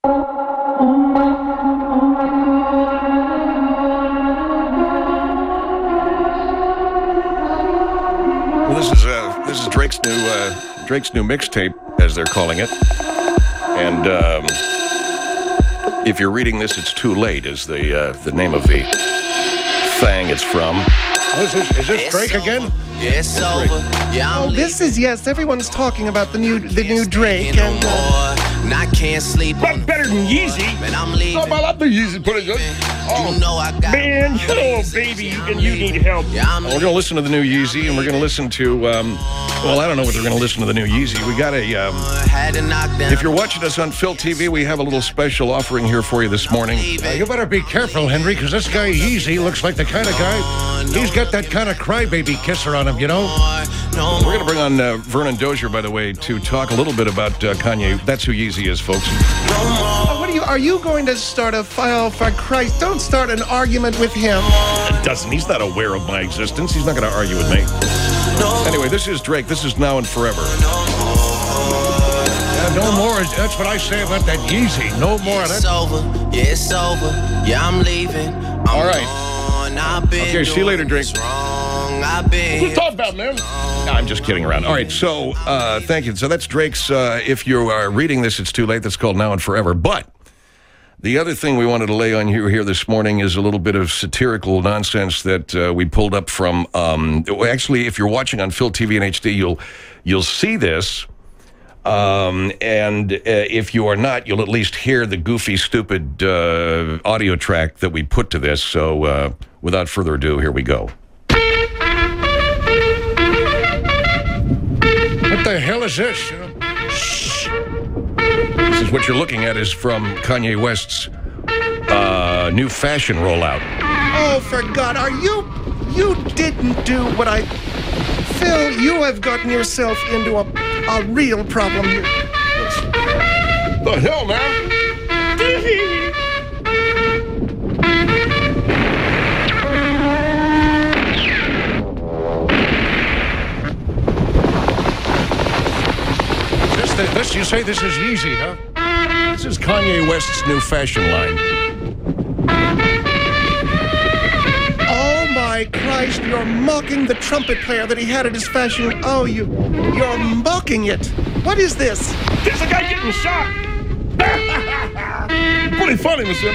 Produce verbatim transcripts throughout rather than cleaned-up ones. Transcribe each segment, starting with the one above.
Well, this is uh, this is Drake's new uh, Drake's new mixtape, as they're calling it. And um, if you're reading this, it's too late. Is the uh, the name of the thing it's from? Oh, is this, is this Drake again? It's over. Yeah, Oh, this is, yes, everyone's talking about the new the new Drake, and uh, and I can't sleep. But better than Yeezy. Man, I'm leaving. Oh, I think Yeezy put it good. Oh, You know I got man, hello, baby, and you need help. Yeah, I'm Well, we're going to listen to the new Yeezy, and we're going to listen to, um, well, I don't know what they're going to listen to the new Yeezy. We got a, um, had to knock down. if you're watching us on Phil T V, we have a little special offering here for you this morning. Uh, you better be careful, Henry, because this guy Yeezy looks like the kind of guy, he's got that kind of crybaby kisser on him, you know? No We're going to bring on uh, Vernon Dozier, by the way, to talk a little bit about uh, Kanye. That's who Yeezy is, folks. uh, what are you? Are you going to start a file for Christ? Don't start an argument with him. Doesn't. He's not aware of my existence. He's not going to argue with me. Anyway, this is Drake. This is Now and Forever. Yeah, no more. That's what I say about that Yeezy. No more of It's that. over. Yeah, it's over. Yeah, I'm leaving. I'm All right. gone. I've been Okay, see you later, doing Drake. this wrong. I've been What you talking about, man? No, I'm just kidding around. All right, so uh, thank you. So that's Drake's, uh, if you are reading this, it's too late. That's called Now and Forever. But the other thing we wanted to lay on you here this morning is a little bit of satirical nonsense that uh, we pulled up from, um, actually, if you're watching on Phil T V and H D, you'll, you'll see this. Um, and uh, if you are not, you'll at least hear the goofy, stupid uh, audio track that we put to this. So uh, without further ado, here we go. What the hell is this? You know? This is what you're looking at is from Kanye West's uh, new fashion rollout. Oh, for God, are you? You didn't do what I. Phil, you have gotten yourself into a, a real problem here. The hell, man? This, the, this, you say this is Yeezy, huh? This is Kanye West's new fashion line. Oh my Christ, you're mocking the trumpet player that he had at his fashion. Oh, you, you're mocking it. What is this? There's a guy getting shot. Pretty funny, Mister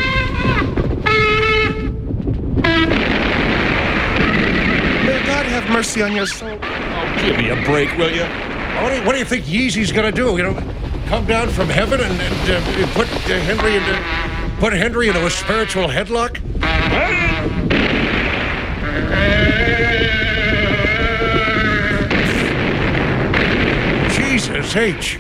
May God have mercy on your soul. Give me a break, will you? What do you, what do you think Yeezy's gonna do? You know, come down from heaven and, and uh, put uh, Henry into put Henry into a spiritual headlock? Jesus H.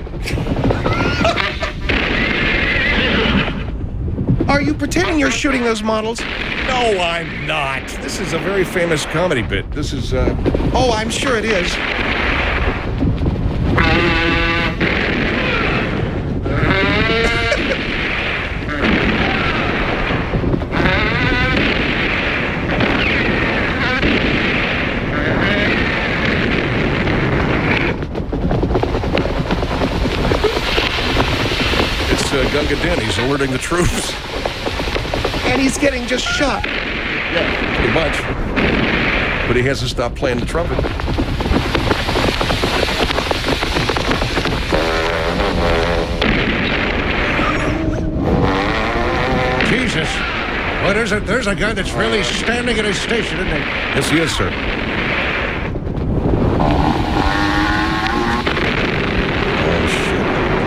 Are you pretending you're shooting those models? No, I'm not. This is a very famous comedy bit. This is, uh... Oh, I'm sure it is. It's uh, Gunga Din. He's alerting the troops. And he's getting just shot. Yeah, pretty much. But he hasn't stopped playing the trumpet. Jesus. Well, there's a there's a guy that's really standing at his station, isn't he? Yes, he is, sir. Oh, shit.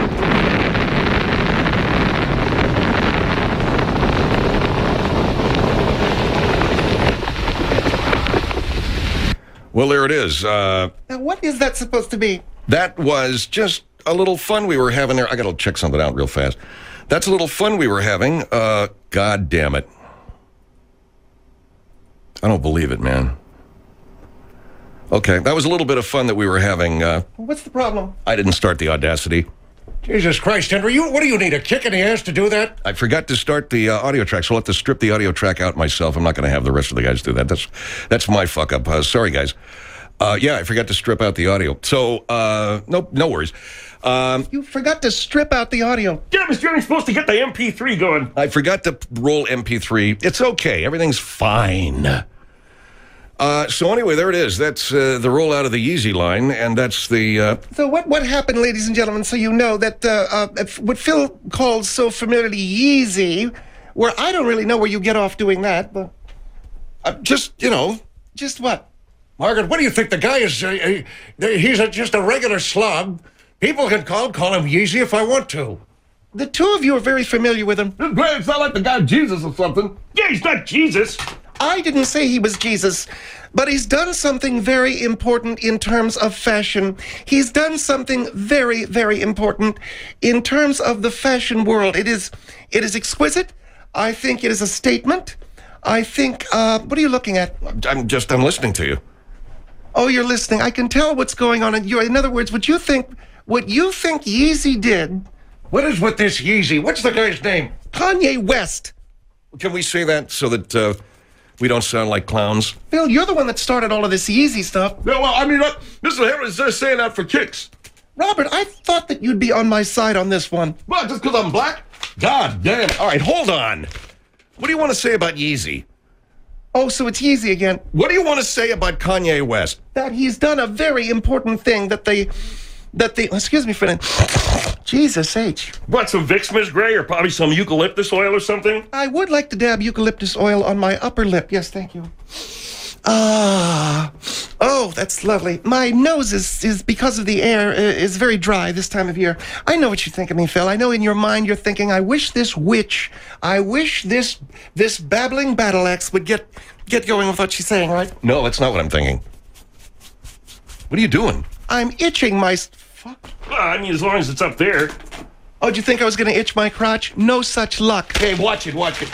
Well, there it is. Uh, Now, what is that supposed to be? that was just a little fun we were having there. I got to check something out real fast. That's a little fun we were having. Uh, God damn it. I don't believe it, man. Okay, that was a little bit of fun that we were having. Uh, What's the problem? I didn't start the Audacity. Jesus Christ, Henry, you what do you need, a kick in the ass to do that? I forgot to start the uh, audio track, so I'll have to strip the audio track out myself. I'm not going to have the rest of the guys do that. That's that's my fuck up. Uh, sorry, guys. Uh, yeah, I forgot to strip out the audio. So, uh, no, no worries. Um, You forgot to strip out the audio. Yeah, Mister Jennings supposed to get the M P three going. I forgot to roll M P three. It's okay. Everything's fine. Uh, so anyway, there it is. That's uh, the rollout of the Yeezy line, and that's the... Uh, So what, what happened, ladies and gentlemen, so you know that uh, uh, if- what Phil calls so familiarly Yeezy, where I don't really know where you get off doing that, but uh, just, you know... just what? Margaret, what do you think? The guy is, uh, uh, he's a, just a regular slob. People can call, call him Yeezy if I want to. The two of you are very familiar with him. This Graham sound like the guy Jesus or something. Yeah, he's not Jesus. I didn't say he was Jesus, but he's done something very important in terms of fashion. He's done something very, very important in terms of the fashion world. It is, it is exquisite. I think it is a statement. I think, uh, what are you looking at? I'm just, I'm listening to you. Oh, you're listening. I can tell what's going on in you. In other words, what you think, what you think Yeezy did, What is with this Yeezy? What's the guy's name? Kanye West. Can we say that so that uh, we don't sound like clowns? Phil, you're the one that started all of this Yeezy stuff. No, well, I mean, uh, Mister Henry's just saying that for kicks. Robert, I thought that you'd be on my side on this one. What, just because I'm black? God damn. All right, hold on. What do you want to say about Yeezy? Oh, so it's Yeezy again. What do you want to say about Kanye West? That he's done a very important thing that they, that they, excuse me for that. Jesus H. What, some Vicks, Miss Gray, or probably some eucalyptus oil or something? I would like to dab eucalyptus oil on my upper lip. Yes, thank you. Ah, oh, that's lovely. My nose is, is because of the air, uh, is very dry this time of year. I know what you think of me, Phil. I know in your mind you're thinking, I wish this witch, I wish this this babbling battle axe would get get going with what she's saying, right? No, that's not what I'm thinking. What are you doing? I'm itching my... Fuck. Well, I mean, as long as it's up there. Oh, do you think I was going to itch my crotch? No such luck. Hey, watch it, watch it.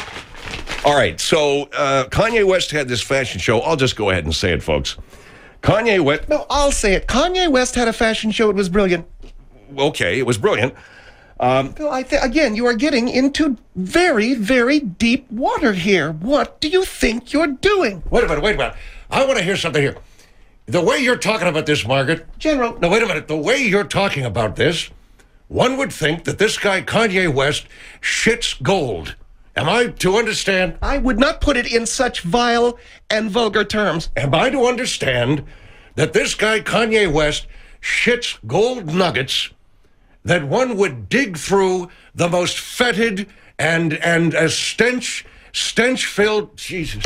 All right, so uh, Kanye West had this fashion show. I'll just go ahead and say it, folks. Kanye West... No, I'll say it. Kanye West had a fashion show. It was brilliant. Okay, it was brilliant. Phil, I th- again, you are getting into very, very deep water here. What do you think you're doing? Wait a minute, wait a minute. I want to hear something here. The way you're talking about this, Margaret. General, No, wait a minute. The way you're talking about this, one would think that this guy, Kanye West, shits gold. Am I to understand? I would not put it in such vile and vulgar terms. Am I to understand that this guy, Kanye West, shits gold nuggets that one would dig through the most fetid and and a stench, stench-filled... Jesus.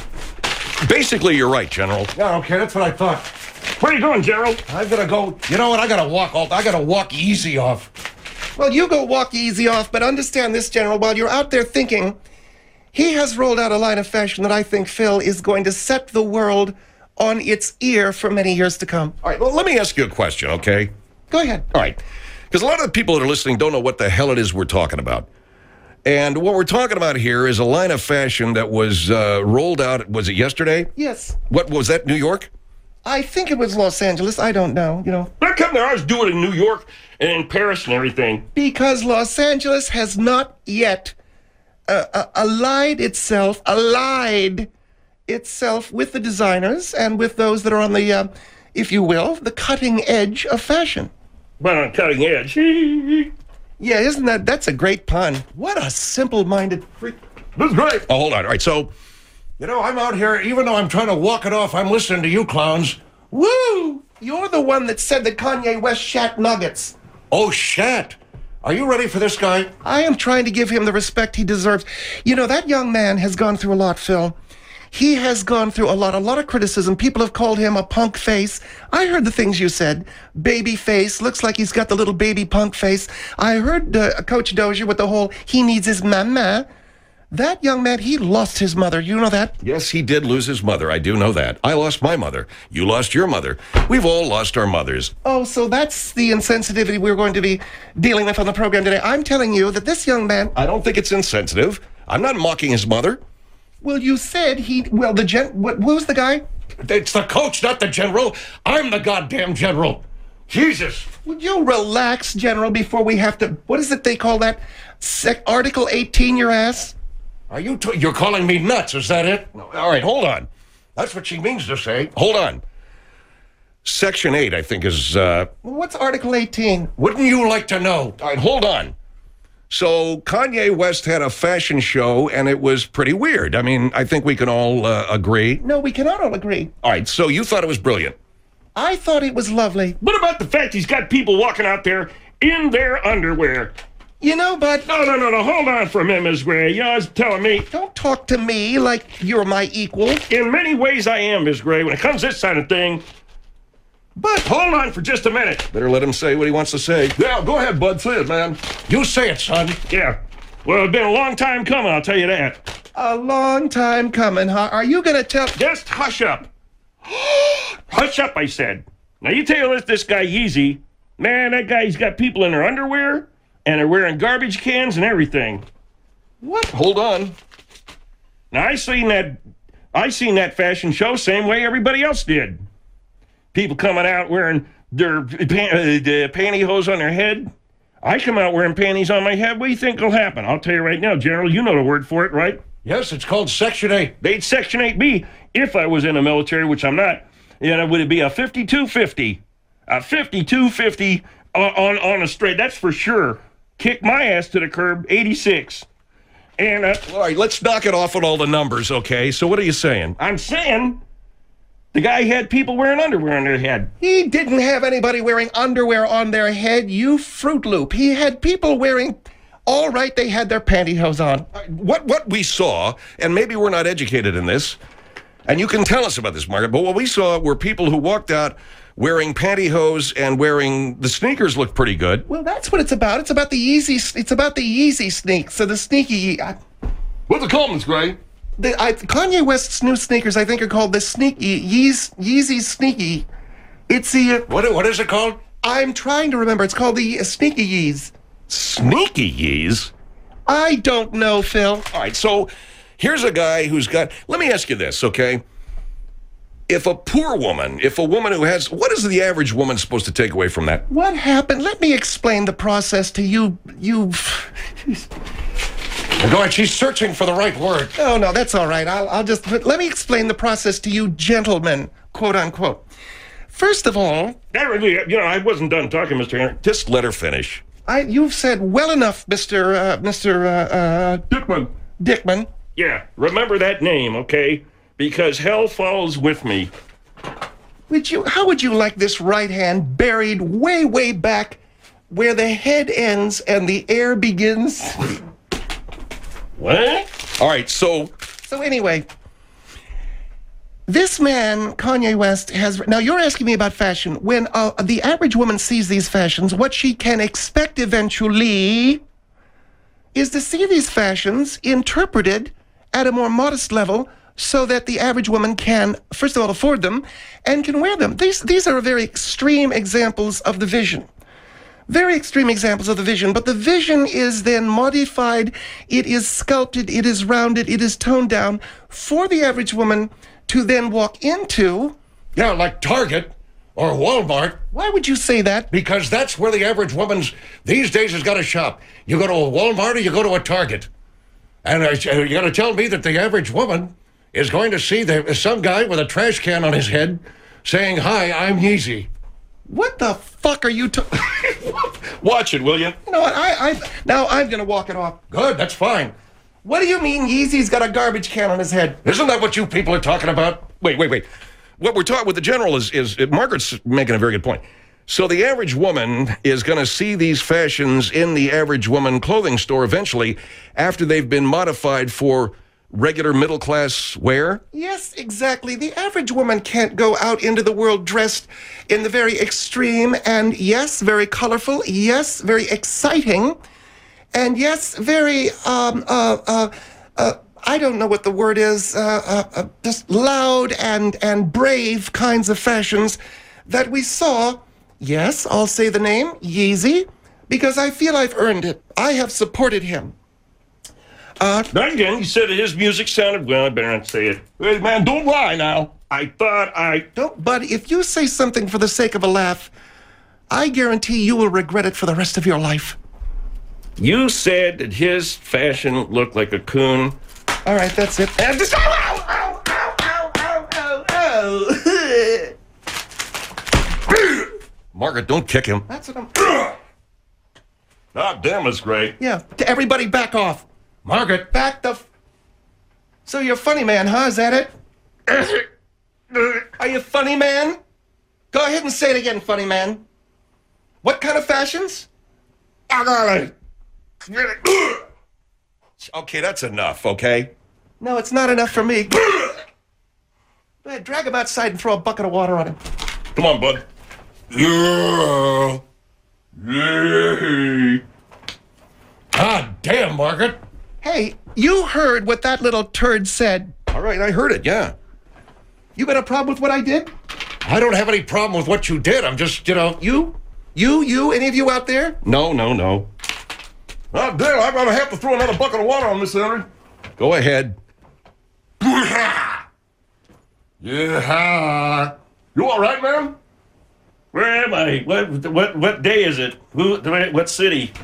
Basically, you're right, General. Yeah, okay, that's what I thought. Where are you going, Gerald? I'm gonna go... You know what? I gotta walk off. I gotta walk easy off. Well, you go walk easy off, but understand this, General, while you're out there thinking, he has rolled out a line of fashion that I think, Phil, is going to set the world on its ear for many years to come. All right, well, let me ask you a question, okay? Go ahead. All right, because a lot of the people that are listening don't know what the hell it is we're talking about. And what we're talking about here is a line of fashion that was uh, rolled out, was it yesterday? Yes. What, was that New York? I think it was Los Angeles. I don't know, you know. How come they're always doing it in New York and in Paris and everything? Because Los Angeles has not yet uh, uh, allied itself, allied itself with the designers and with those that are on the, uh, if you will, the cutting edge of fashion. But on cutting edge. Yeah, isn't that, that's a great pun. What a simple-minded freak. That's great. Oh, hold on. All right, so You know, I'm out here, even though I'm trying to walk it off, I'm listening to you clowns. Woo! You're the one that said that Kanye West shat nuggets. Oh, shat. Are you ready for this guy? I am trying to give him the respect he deserves. You know, that young man has gone through a lot, Phil. He has gone through a lot, a lot of criticism. People have called him a punk face. I heard the things you said. Baby face. Looks like he's got the little baby punk face. I heard uh, Coach Dozier with the whole, he needs his mama. That young man, he lost his mother. You know that? yes, he did lose his mother. I do know that. I lost my mother. You lost your mother. We've all lost our mothers. Oh, so that's the insensitivity we're going to be dealing with on the program today. I'm telling you that this young man... I don't think it's insensitive. I'm not mocking his mother. Well, you said he... Well, the gen... What, who's the guy? It's the coach, not the general. I'm the goddamn general. Jesus. Would you relax, General, before we have to... What is it they call that? Sec- Article eighteen, your ass? Are you... T- you're calling me nuts, is that it? All right, hold on. That's what she means to say. Hold on. Section eight, I think, is... Uh, What's Article eighteen? Wouldn't you like to know? all right, hold on. So Kanye West had a fashion show, and it was pretty weird. I mean, I think we can all uh, agree. No, we cannot all agree. All right, so you thought it was brilliant. I thought it was lovely. What about the fact he's got people walking out there in their underwear? You know, but No, no, no, no. Hold on for a minute, Miss Gray. You know, I was telling me, don't talk to me like you're my equal. in many ways I am, Miss Gray. When it comes to this kind of thing, but hold on for just a minute. Better let him say what he wants to say. Yeah, go ahead, Bud. Say it, man. You say it, son. Yeah. Well, it's been a long time coming, I'll tell you that. A long time coming, huh? Are you gonna tell... Just hush up. Hush up, I said. Now, you tell this, this guy Yeezy, man, that guy, he's got people in their underwear, and they're wearing garbage cans and everything. What? Hold on. Now, I seen that, I seen that fashion show same way everybody else did. People coming out wearing their pan- uh, the pantyhose on their head. I come out wearing panties on my head. What do you think will happen? I'll tell you right now, General, you know the word for it, right? Yes, it's called Section eight. They'd Section eight B if I was in the military, which I'm not. You know, would it be a fifty-two fifty? A fifty-two fifty on, on, on a straight, that's for sure. Kick my ass to the curb, eighty-six. And uh, All right, let's knock it off on all the numbers, okay? So what are you saying? I'm saying the guy had people wearing underwear on their head. He didn't have anybody wearing underwear on their head, you Fruit Loop. He had people wearing... All right, they had their pantyhose on. What what we saw, and maybe we're not educated in this, and you can tell us about this, Margaret, but what we saw were people who walked out wearing pantyhose and wearing... The sneakers looked pretty good. Well, that's what it's about. It's about the Yeezy... It's about the Yeezy sneaks. So the sneaky... I, What's it called, Miss Gray? the, I, Kanye West's new sneakers, I think, are called the Sneaky... Yeez, Yeezy Sneaky. It's the... Uh, What, what is it called? I'm trying to remember. It's called the uh, Sneaky Yeez. Sneaky Yeez? I don't know, Phil. All right, so here's a guy who's got... Let me ask you this, okay? If a poor woman, if a woman who has... What is the average woman supposed to take away from that? What happened? Let me explain the process to you. You... Go ahead, she's searching for the right word. Oh, no, that's all right. I'll, I'll just... Let me explain the process to you gentlemen, quote unquote. First of all, That really, you know, I wasn't done talking, Mister Henry. Just let her finish. I, you've said well enough, Mister Uh, Mister Uh, uh, Dickman. Dickman. Yeah, remember that name, okay? Because hell follows with me. Would you? How would you like this right hand buried way, way back, where the head ends and the air begins? What? All right, so... So anyway, this man, Kanye West, has... Now, you're asking me about fashion. When uh, the average woman sees these fashions, what she can expect eventually is to see these fashions interpreted at a more modest level so that the average woman can, first of all, afford them and can wear them. These, these are very extreme examples of the vision. Very extreme examples of the vision, but the vision is then modified, it is sculpted, it is rounded, it is toned down for the average woman to then walk into. Yeah, like Target or Walmart, Why would you say that? because that's where the average woman's these days has got to shop. You go to a Walmart or you go to a Target. And uh, you got to tell me that the average woman is going to see the, some guy with a trash can on his head saying, "Hi, I'm Yeezy." What the fuck are you talking? Watch it, will you? You know what? I, I now I'm gonna walk it off. Good, that's fine. What do you mean Yeezy's got a garbage can on his head? Isn't that what you people are talking about? Wait, wait, wait. What we're talking with the general is, is uh, Margaret's making a very good point. So the average woman is going to see these fashions in the average woman clothing store eventually after they've been modified for regular middle class wear? Yes, exactly. The average woman can't go out into the world dressed in the very extreme and, yes, very colorful, yes, very exciting, and, yes, very, um, uh, uh, uh, I don't know what the word is, uh, uh, uh, just loud and, and brave kinds of fashions that we saw. Yes, I'll say the name, Yeezy, because I feel I've earned it. I have supported him. Not again, he said his music sounded, well, I better not say it. Hey, man, don't lie now. I thought I... Don't, but if you say something for the sake of a laugh, I guarantee you will regret it for the rest of your life. You said that his fashion looked like a coon. All right, that's it. And this, ow, ow, ow, ow, ow, ow, ow, ow. Margaret, don't kick him. That's what I'm... God damn, it's great. Yeah, to everybody back off. Margaret, Back the... F- so you're a funny man, huh? Is that it? Are you funny man? Go ahead and say it again, funny man. What kind of fashions? I got it. Okay, that's enough, okay? No, it's not enough for me. Go ahead, drag him outside and throw a bucket of water on him. Come on, bud. Yeah. Yeah. God damn, Margaret. Hey, you heard what that little turd said. All right, I heard it, yeah. You got a problem with what I did? I don't have any problem with what you did. I'm just, you know, You? You? You? Any of you out there? No, no, no. Oh, damn, I'm going to have to throw another bucket of water on this, Henry. Go ahead. Yeah. You all right, man? Where am I? What what what day is it? Who? What city?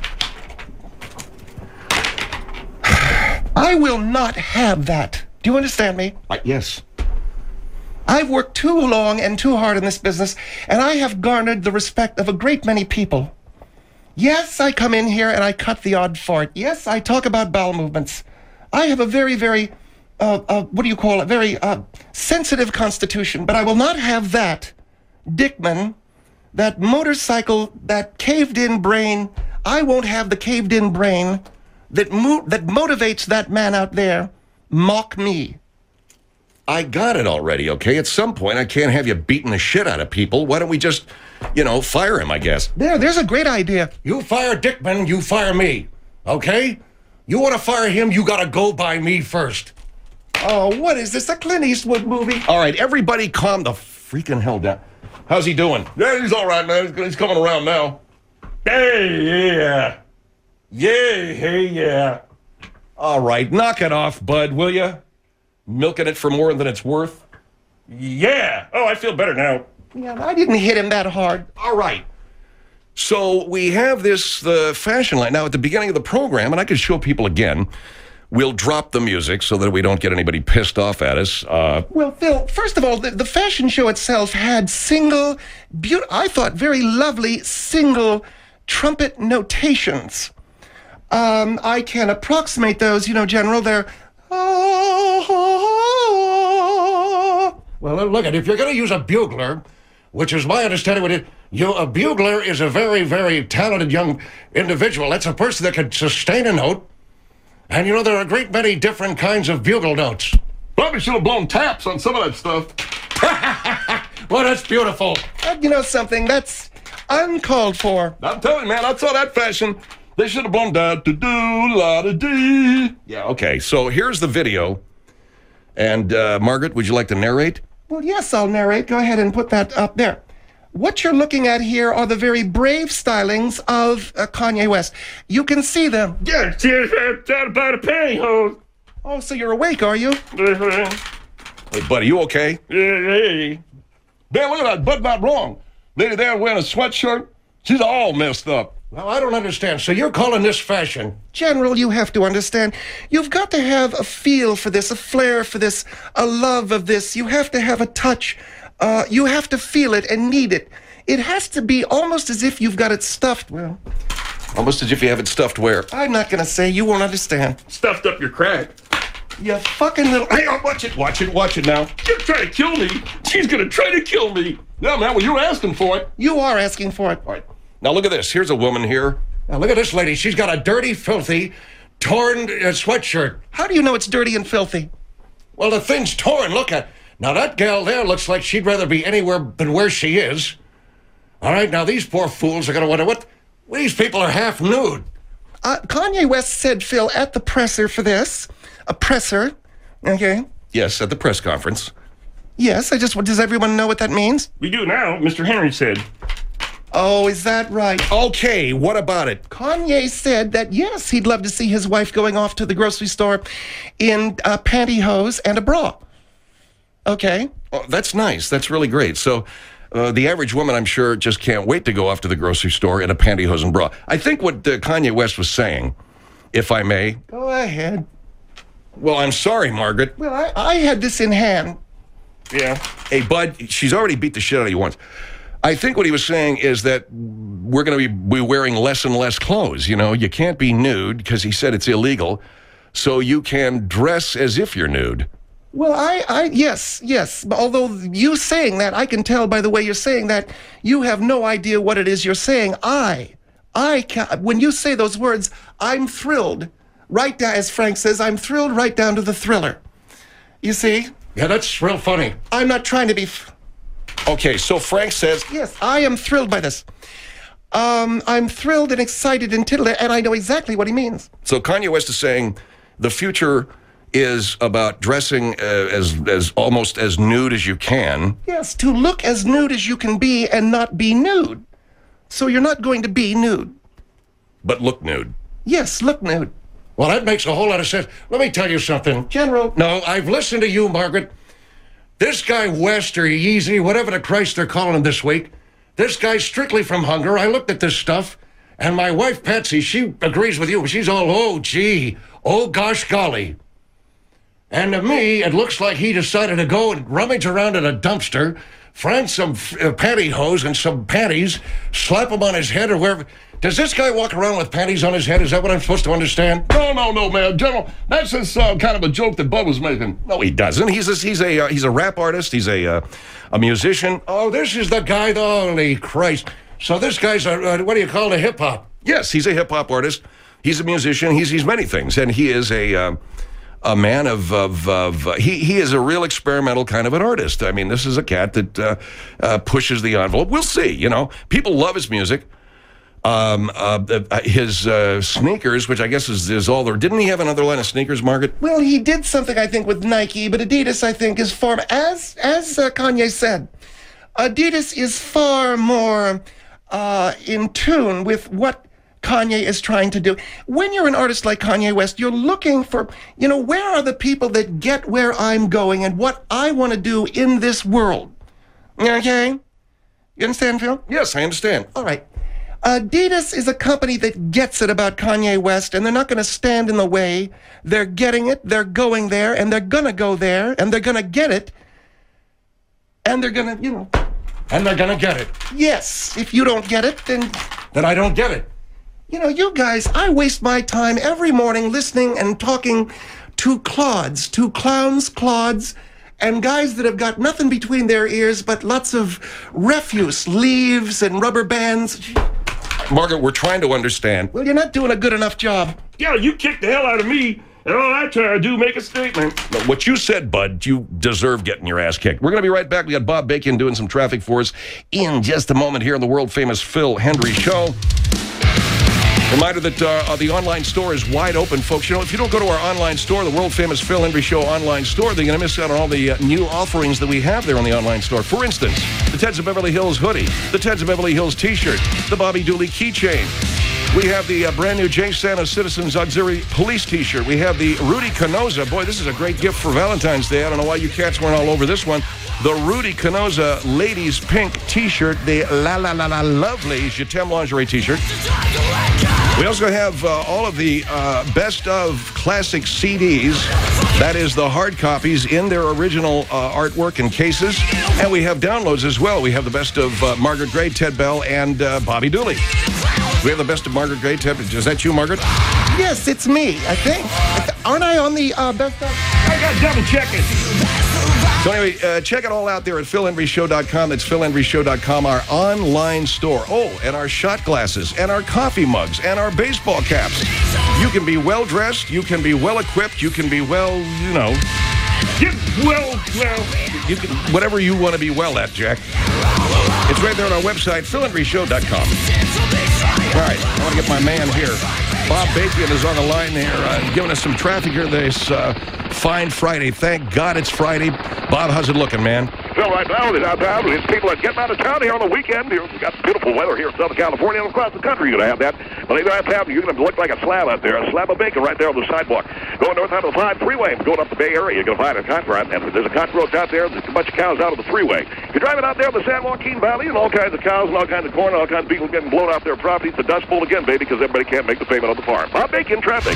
I will not have that. Do you understand me? Uh, yes. I've worked too long and too hard in this business, and I have garnered the respect of a great many people. Yes, I come in here and I cut the odd fart. Yes, I talk about bowel movements. I have a very, very, uh, uh, what do you call it, very uh, sensitive constitution, but I will not have that Dickman, that motorcycle, that caved-in brain. I won't have the caved-in brain that mo- that motivates that man out there mock me. I got it already, okay? At some point, I can't have you beating the shit out of people. Why don't we just, you know, fire him, I guess? There, there's a great idea. you fire Dickman, you fire me. Okay? You want to fire him, you got to go by me first. Oh, what is this, a Clint Eastwood movie? All right, everybody calm the freaking hell down. How's he doing? Yeah, he's all right, man. He's, he's coming around now. Hey, yeah. Yeah, hey, yeah. All right, knock it off, bud, will you? Milking it for more than it's worth? Yeah. Oh, I feel better now. Yeah, I didn't hit him that hard. All right. So we have this the fashion line. Now, at the beginning of the program, and I could show people again, we'll drop the music so that we don't get anybody pissed off at us. Uh, Well, Phil, first of all, the, the fashion show itself had single, beau- I thought very lovely single trumpet notations. Um, I can approximate those, you know, General. They're... Well, look at if you're going to use a bugler, which is my understanding, what it, you a bugler is a very, very talented young individual. That's a person that can sustain a note. And you know there are a great many different kinds of bugle notes. Probably should have blown taps on some of that stuff. Well, that's beautiful. Uh, you know something? That's uncalled for. I'm telling you, man, I saw that fashion. They should have blown da da do la da dee. yeah, okay, so here's the video. And, uh, Margaret, would you like to narrate? Well, yes, I'll narrate. Go ahead and put that up there. What you're looking at here are the very brave stylings of uh, Kanye West. You can see them. Yeah, cheers, out about a pantyhose. Oh, so you're awake, are you? Yeah, Hey, buddy, you okay? hey. Man, look at that, Bud Not Wrong. Lady there wearing a sweatshirt. She's all messed up. Well, I don't understand. So you're calling this fashion? General, you have to understand. You've got to have a feel for this, a flair for this, a love of this. You have to have a touch. Uh, you have to feel it and need it. It has to be almost as if you've got it stuffed. Well, Almost as if you have it stuffed where? I'm not going to say. You won't understand. Stuffed up your crack. You fucking little... Hang on, watch it, watch it, watch it now. You're trying to kill me. She's gonna try to kill me. Yeah, man, well, you're asking for it. You are asking for it. All right. Now look at this. Here's a woman here. Now look at this lady. She's got a dirty, filthy, torn uh, sweatshirt. How do you know it's dirty and filthy? Well, the thing's torn. Look at. Now that gal there looks like she'd rather be anywhere than where she is. All right. Now these poor fools are gonna wonder what. These people are half nude. Uh, Kanye West said, Phil, at the presser for this, a presser, okay? Yes, at the press conference. Yes, I just, does everyone know what that means? We do now, Mister Henry said. Oh, is that right? Okay, what about it? Kanye said that, yes, he'd love to see his wife going off to the grocery store in uh, pantyhose and a bra. Okay. Oh, that's nice. That's really great. So uh, the average woman, I'm sure, just can't wait to go off to the grocery store in a pantyhose and bra. I think what uh, Kanye West was saying, if I may. Go ahead. Well, I'm sorry, Margaret. Well, I, I had this in hand. Yeah. Hey, bud, she's already beat the shit out of you once. I think what he was saying is that we're going to be, be wearing less and less clothes. You know, you can't be nude because he said it's illegal. So you can dress as if you're nude. Well, I, I, yes, yes. Although you saying that, I can tell by the way you're saying that, you have no idea what it is you're saying. I, I can, when you say those words, I'm thrilled. Right down, as Frank says, I'm thrilled right down to the thriller. You see? Yeah, that's real funny. I'm not trying to be... F- Okay, so Frank says... Yes, I am thrilled by this. Um, I'm thrilled and excited and titillated, and I know exactly what he means. So Kanye West is saying the future is about dressing uh, as as almost as nude as you can. Yes, to look as nude as you can be and not be nude. So you're not going to be nude. But look nude. Yes, look nude. Well, that makes a whole lot of sense. Let me tell you something. General. No, I've listened to you, Margaret. This guy West or Yeezy, whatever the Christ they're calling him this week, this guy's strictly from hunger. I looked at this stuff, and my wife, Patsy, she agrees with you. She's all, oh, gee, oh, gosh, golly. And to me, it looks like he decided to go and rummage around in a dumpster, find some uh, pantyhose and some panties, slap them on his head or wherever. Does this guy walk around with panties on his head? Is that what I'm supposed to understand? No, no, no, man. General, that's just uh, kind of a joke that Bud was making. No, he doesn't. He's a, he's a uh, he's a rap artist. He's a uh, a musician. Oh, this is the guy. Holy Christ! So this guy's a uh, what do you call it? A hip hop? Yes, he's a hip hop artist. He's a musician. He's he's many things, and he is a uh, a man of of, of uh, he he is a real experimental kind of an artist. I mean, this is a cat that uh, uh, pushes the envelope. We'll see. You know, people love his music. Um, uh, his uh, sneakers, which I guess is, is all there. Didn't he have another line of sneakers, Margaret? Well, he did something, I think, with Nike, but Adidas, I think, is far, as as uh, Kanye said, Adidas is far more uh, in tune with what Kanye is trying to do. When you're an artist like Kanye West, you're looking for, you know, where are the people that get where I'm going and what I want to do in this world? Okay? You understand, Phil? Yes, I understand. All right. Adidas is a company that gets it about Kanye West, and they're not going to stand in the way. They're getting it, they're going there, and they're going to go there, and they're going to get it, and they're going to, you know. And they're gonna get it. Yes, if you don't get it, then... Then I don't get it. You know, you guys, I waste my time every morning listening and talking to clods, to clowns, clods, and guys that have got nothing between their ears but lots of refuse, leaves, and rubber bands. Margaret, we're trying to understand. Well, you're not doing a good enough job. Yeah, you kicked the hell out of me, and all I try to do make a statement. No, what you said, Bud, you deserve getting your ass kicked. We're going to be right back. We got Bob Bacon doing some traffic for us in just a moment here on the world-famous Phil Hendrie Show. Reminder that uh, the online store is wide open, folks. You know, if you don't go to our online store, the world-famous Phil Hendrie Show online store, they're going to miss out on all the uh, new offerings that we have there on the online store. For instance, the Teds of Beverly Hills hoodie, the Teds of Beverly Hills t-shirt, the Bobby Dooley keychain. We have the uh, brand new Jay Santa Citizens Auxiliary Police t-shirt. We have the Rudy Canosa. Boy, this is a great gift for Valentine's Day. I don't know why you cats weren't all over this one. The Rudy Canosa Ladies Pink t-shirt. The La La La La Lovely Jetem Lingerie t-shirt. We also have uh, all of the uh, best of classic C Ds. That is the hard copies in their original uh, artwork and cases. And we have downloads as well. We have the best of uh, Margaret Gray, Ted Bell, and uh, Bobby Dooley. We have the best of Margaret Gray, Ted. Is that you, Margaret? Yes, it's me, I think. Aren't I on the uh, best of? I got double checking. So anyway, uh, check it all out there at phil hendrie show dot com. That's phil hendrie show dot com, our online store. Oh, and our shot glasses, and our coffee mugs, and our baseball caps. You can be well-dressed, you can be well-equipped, you can be well, you know... Get well, well. You can, whatever you want to be well at, Jack. It's right there on our website, phil hendrie show dot com. All right, I want to get my man here. Bob Bacon is on the line here, uh, giving us some traffic here this uh, fine Friday. Thank God it's Friday. Bob, how's it looking, man? Well, right now, the downtown, it's people that getting out of town here on the weekend. We've got beautiful weather here in Southern California and across the country. You're going to have that. But either that's happening, you're going to look like a slab out there, a slab of bacon right there on the sidewalk. Going north out of the five freeway, going up the Bay Area, you're going to find a contract. And there's a country road out there, there's a bunch of cows out of the freeway. You're driving out there in the San Joaquin Valley, and all kinds of cows and all kinds of corn, and all kinds of people getting blown out their property. It's the Dust Bowl again, baby, because everybody can't make the payment on the farm. Bob Bacon, traffic.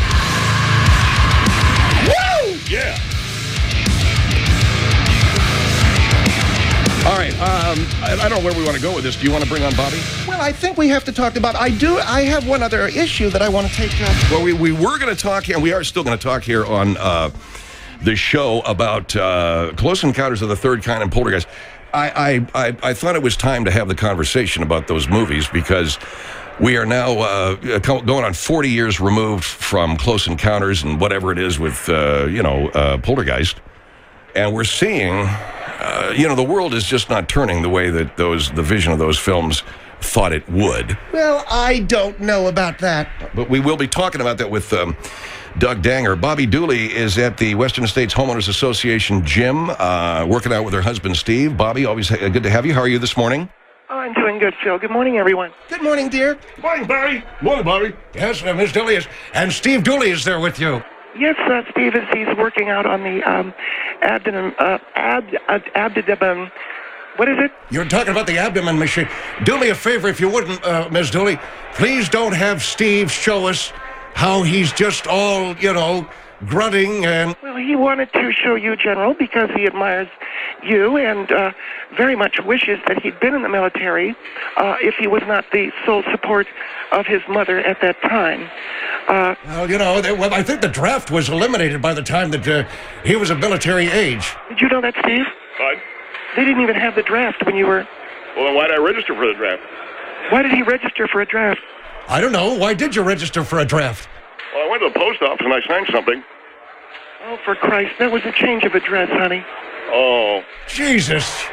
Woo! Yeah. All right, um, I don't know where we want to go with this. Do you want to bring on Bobby? Well, I think we have to talk about. I do. I have one other issue that I want to take up. Well, we, we were going to talk here, and we are still going to talk here on uh, the show about uh, Close Encounters of the Third Kind and Poltergeist. I, I, I, I thought it was time to have the conversation about those movies because we are now uh, going on forty years removed from Close Encounters and whatever it is with, uh, you know, uh, Poltergeist. And we're seeing, uh, you know, the world is just not turning the way that those the vision of those films thought it would. Well, I don't know about that. But we will be talking about that with um, Doug Danger. Bobby Dooley is at the Western States Homeowners Association gym, uh, working out with her husband, Steve. Bobby, always uh, good to have you. How are you this morning? Oh, I'm doing good, Phil. Good morning, everyone. Good morning, dear. Good morning, Barry. Morning, Bobby. Yes, uh, Miss Dooley is, and Steve Dooley is there with you. Yes, uh, Steve is he's working out on the um, abdomen, uh, ab, uh, abdomen. What is it? You're talking about the abdomen machine. Do me a favor, if you wouldn't, uh, Miss Dooley. Please don't have Steve show us how he's just all, you know, grunting and... Well, he wanted to show you, General, because he admires you and uh, very much wishes that he'd been in the military uh, if he was not the sole support of his mother at that time. Uh, Well, you know, they, well, I think the draft was eliminated by the time that uh, he was of military age. did you know that, Steve? What? They didn't even have the draft when you were... Well, then why did I register for the draft? Why did he register for a draft? I don't know. Why did you register for a draft? Well, I went to the post office and I signed something. Oh, for Christ, that was a change of address, honey. Oh. Jesus.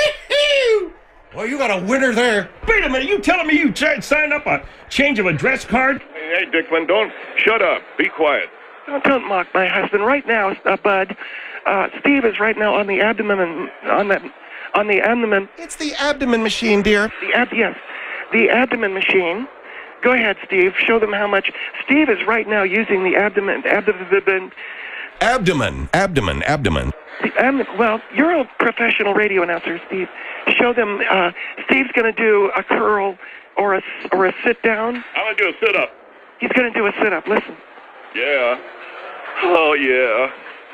Well, you got a winner there. Wait a minute. You telling me you ch- signed up a change of address card? Hey, hey, Dickman, don't... Shut up. Be quiet. Don't, don't mock my husband. Right now, uh, Bud, uh, Steve is right now on the abdomen, on that, on the abdomen, It's the abdomen machine, dear. the ab, yes, the abdomen machine. Go ahead, Steve. Show them how much. Steve is right now using the abdomen, abdomen, Abdomen, abdomen, abdomen. the abdomen. Well, you're a professional radio announcer, Steve. Show them. Uh, Steve's going to do a curl or a or a sit down. I'm going to do a sit-up. He's going to do a sit up. Listen. Yeah. Oh, yeah.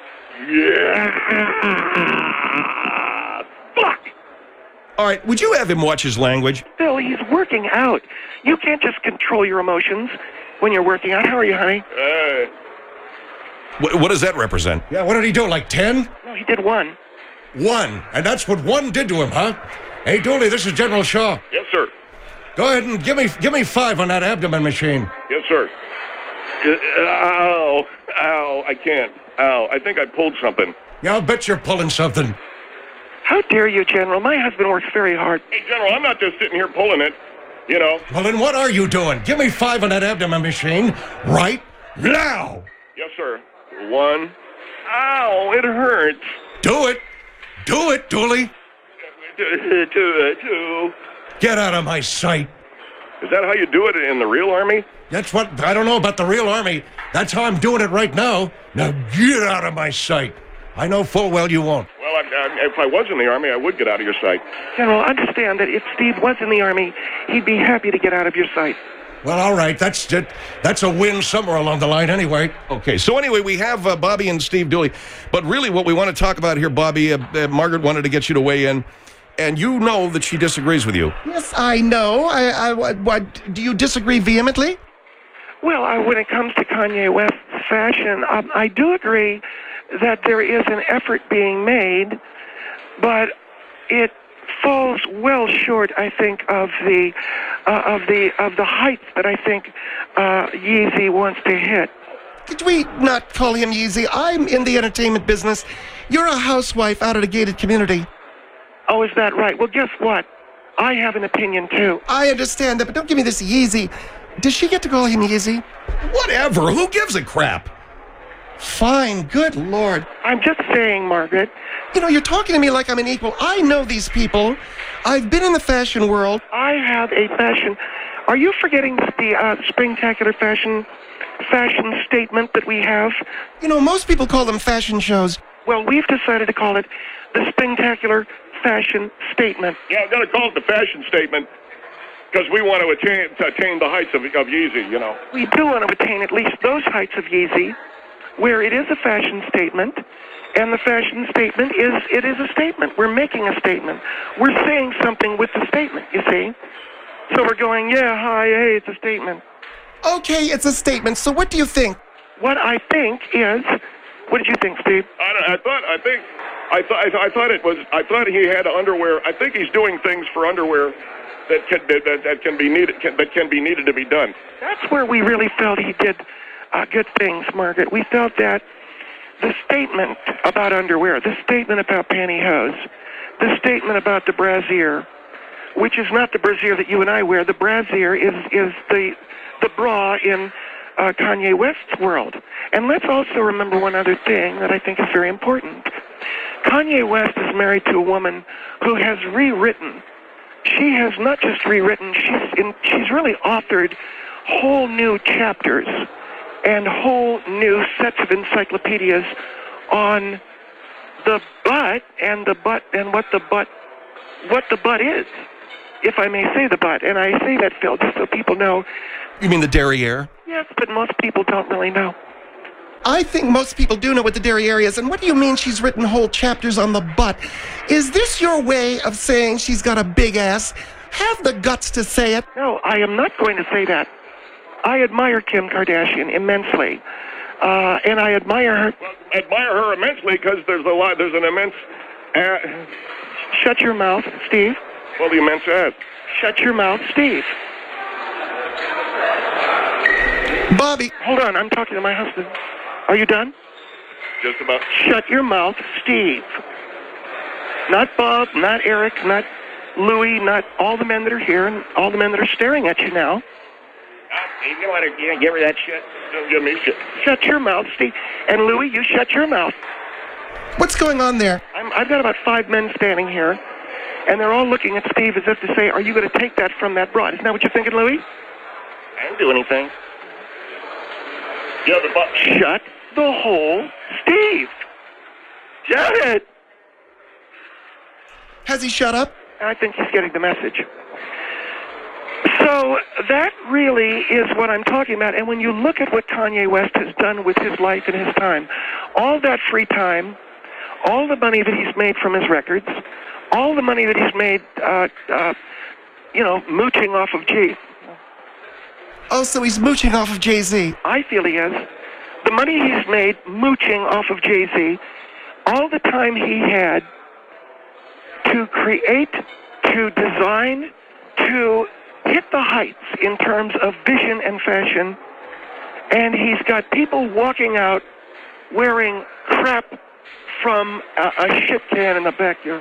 Yeah. Fuck. All right, would you have him watch his language? Phil, he's working out. You can't just control your emotions when you're working out. How are you, honey? Hey. What, what does that represent? Yeah, what did he do, like ten? No, he did one. One. And that's what one did to him, huh? Hey, Dooley, this is General Shaw. Yes, sir. Go ahead and give me give me five on that abdomen machine. Yes, sir. Uh, ow. Ow. I can't. Ow. I think I pulled something. Yeah, I'll bet you're pulling something. How dare you, General? My husband works very hard. Hey, General, I'm not just sitting here pulling it. You know. Well, then what are you doing? Give me five on that abdomen machine right now. Yes, sir. One. Ow. It hurts. Do it. Do it, Dooley. Two. Two. Two. Get out of my sight. Is that how you do it in the real army? That's what, I don't know about the real army. That's how I'm doing it right now. Now get out of my sight. I know full well you won't. Well, I, I, if I was in the army, I would get out of your sight. General, understand that if Steve was in the Army, he'd be happy to get out of your sight. Well, all right. That's it. That's a win somewhere along the line anyway. Okay, so anyway, we have uh, Bobby and Steve Dooley. But really what we want to talk about here, Bobby, uh, uh, Margaret wanted to get you to weigh in. And you know that she disagrees with you. Yes, I know. I, I, what, what, do you disagree vehemently? Well, uh, when it comes to Kanye West's fashion, um, I do agree that there is an effort being made, but it falls well short, I think, of the uh, of the of the heights that I think uh, Yeezy wants to hit. Could we not call him Yeezy? I'm in the entertainment business. You're a housewife out of a gated community. Oh, is that right? Well, guess what? I have an opinion, too. I understand that, but don't give me this Yeezy. Does she get to call him Yeezy? Whatever, who gives a crap? Fine, good Lord. I'm just saying, Margaret. You know, you're talking to me like I'm an equal. I know these people. I've been in the fashion world. I have a fashion. Are you forgetting the uh, spectacular fashion fashion statement that we have? You know, most people call them fashion shows. Well, we've decided to call it the spectacular fashion statement. Yeah, I'm going to call it the fashion statement because we want to attain, to attain the heights of, of Yeezy, you know. We do want to attain at least those heights of Yeezy. where it is a fashion statement, and the fashion statement is, it is a statement. We're making a statement. We're saying something with the statement, you see? So we're going, yeah, hi, hey, it's a statement. Okay, it's a statement. So what do you think? What I think is, what did you think, Steve? I, don't, I thought, I think, I thought, I, th- I thought it was, I thought he had underwear. I think he's doing things for underwear that can that, that can be needed can, that can be needed to be done. That's where we really felt he did uh, good things, Margaret. We felt that the statement about underwear, the statement about pantyhose, the statement about the brassiere, which is not the brassiere that you and I wear. The brassiere is is the the bra in uh, Kanye West's world. And let's also remember one other thing that I think is very important. Kanye West is married to a woman who has rewritten. She has not just rewritten, she's, in, she's really authored whole new chapters and whole new sets of encyclopedias on the butt and the butt and what the butt, what the butt is, if I may say the butt. And I say that, Phil, just so people know. You mean the derriere? Yes, but most people don't really know. I think most people do know what the derriere is. And what do you mean she's written whole chapters on the butt? Is this your way of saying she's got a big ass? Have the guts to say it. No, I am not going to say that. I admire Kim Kardashian immensely. Uh, and I admire her. Well, admire her immensely because there's a lot, there's an immense... Uh, Shut your mouth, Steve. well, the immense ass. Shut your mouth, Steve. Bobby. Hold on, I'm talking to my husband. Are you done? Just about. Shut your mouth, Steve. Not Bob, not Eric, not Louie, not all the men that are here and all the men that are staring at you now. You can let her yeah, give her that shit. Don't give me shit. Shut your mouth, Steve. And Louie, you shut your mouth. What's going on there? I'm, I've got about five men standing here, and they're all looking at Steve as if to say, are you going to take that from that broad? Isn't that what you're thinking, Louie? I didn't do anything. Yeah, the butt. Shut the hole, Steve. Shut it. Has he shut up? I think he's getting the message. So that really is what I'm talking about. And when you look at what Kanye West has done with his life and his time, all that free time, all the money that he's made from his records, all the money that he's made, uh, uh, you know, mooching off of G. Oh, so he's mooching off of Jay-Z. I feel he is. The money he's made mooching off of Jay-Z, all the time he had to create, to design, to hit the heights in terms of vision and fashion, and he's got people walking out wearing crap from a, a shit can in the backyard.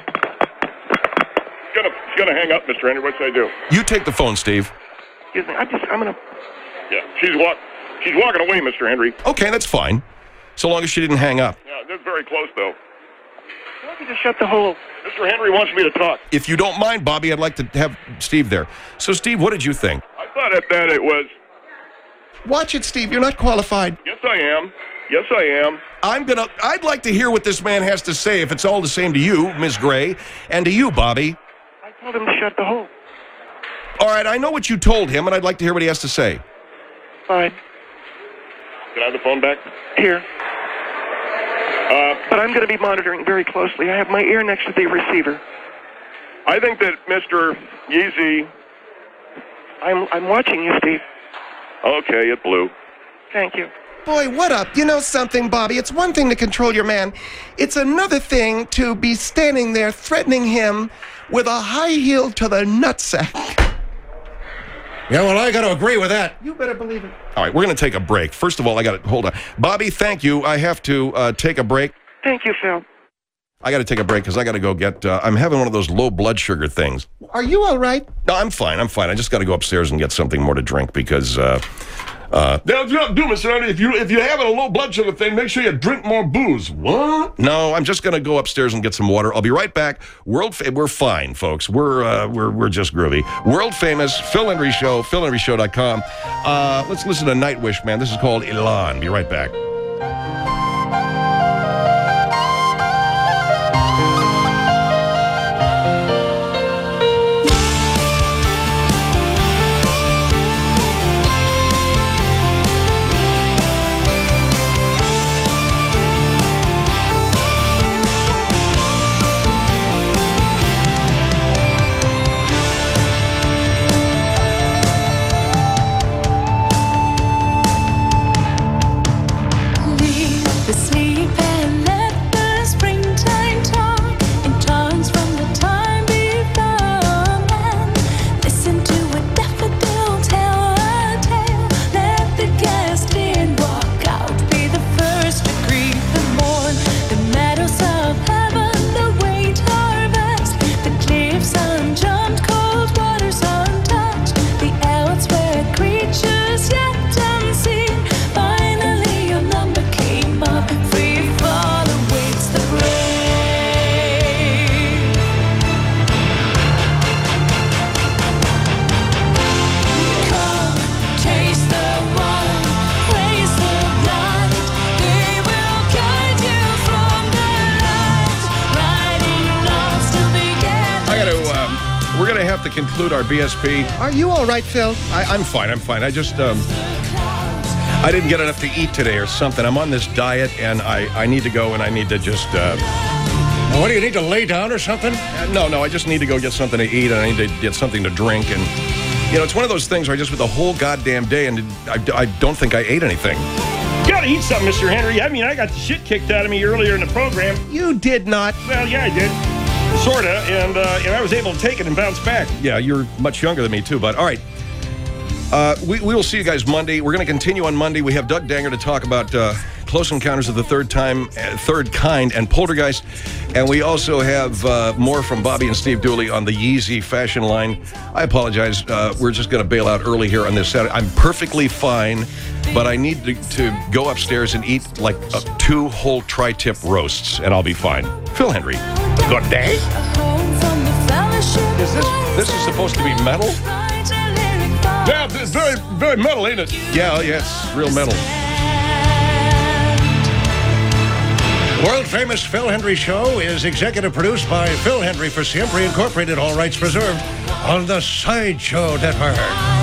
It's gonna, it's gonna hang up, Mister Henry. What should I do? You take the phone, Steve. Excuse me. I'm just. I'm gonna. Yeah, she's walk. She's walking away, Mister Henry. Okay, that's fine. So long as she didn't hang up. Yeah, that's very close, though. Why don't you just shut the hole? Mister Henry wants me to talk. If you don't mind, Bobby, I'd like to have Steve there. So, Steve, what did you think? I thought that, that it was. Watch it, Steve. You're not qualified. Yes, I am. Yes, I am. I'm gonna. I'd like to hear what this man has to say. If it's all the same to you, Miss Gray, and to you, Bobby. I told him to shut the hole. All right, I know what you told him, and I'd like to hear what he has to say. Fine. Can I have the phone back? Here. Uh, But I'm going to be monitoring very closely. I have my ear next to the receiver. I think that Mister Yeezy. I'm I'm watching you, Steve. Okay, it blew. Thank you. Boy, what up? You know something, Bobby? It's one thing to control your man. It's another thing to be standing there threatening him with a high heel to the nutsack. Yeah, well, I got to agree with that. You better believe it. All right, we're going to take a break. First of all, I got to hold on. Bobby, thank you. I have to uh, take a break. Thank you, Phil. I got to take a break because I got to go get. Uh, I'm having one of those low blood sugar things. Are you all right? No, I'm fine. I'm fine. I just got to go upstairs and get something more to drink because. Uh, uh, That's what do, Mister Henry. If you if you're having a low blood sugar thing, make sure you drink more booze. What? no, I'm just going to go upstairs and get some water. I'll be right back. World, fa- we're fine, folks. We're uh, we're we're just groovy. World famous Phil Henry Show. Phil Henry Show dot com. Uh, let's listen to Nightwish, man. This is called Elan. Be right back. The sleep and let the springtime talk in tongues from the time before. And listen to a daffodil tell a tale. Let the guest in walk out. Be the first to greet the morn. The meadows of heaven await harvest. The cliffs unjumped, cold waters untouched. The elsewhere creatures yet unseen. Finally your number came up. Free fall awaits the rain. Come, taste the wine, raise the blind. They will guide you from the light. Riding lost till they get I got to. Um, we're going to have to conclude our B S P. Are you all right, Phil? I, I'm fine. I'm fine. I just. Um, I didn't get enough to eat today or something. I'm on this diet, and I, I need to go, and I need to just. Uh, What do you need to lay down or something? uh, no, no. I just need to go get something to eat, and I need to get something to drink, and you know, it's one of those things where I just with the whole goddamn day, and I, I don't think I ate anything. Gotta eat something, Mister Henry. I mean, I got the shit kicked out of me earlier in the program. You did not. Well, yeah, I did. Sorta, and uh, and I was able to take it and bounce back. Yeah, you're much younger than me too, but all right. Uh, we, we will see you guys Monday. We're going to continue on Monday. We have Doug Danger to talk about uh, Close Encounters of the Third Time, uh, Third Kind, and Poltergeist. And we also have uh, more from Bobby and Steve Dooley on the Yeezy fashion line. I apologize. Uh, we're just going to bail out early here on this Saturday. I'm perfectly fine, but I need to, to go upstairs and eat like uh, two whole tri-tip roasts, and I'll be fine. Phil Henry, good day. Is this, this is supposed to be metal? Yeah, it's very, very metal, ain't it? Yeah, yeah, it's real metal. World famous Phil Henry Show is executive produced by Phil Henry for Siempre Incorporated, all rights reserved, on the Sideshow Network.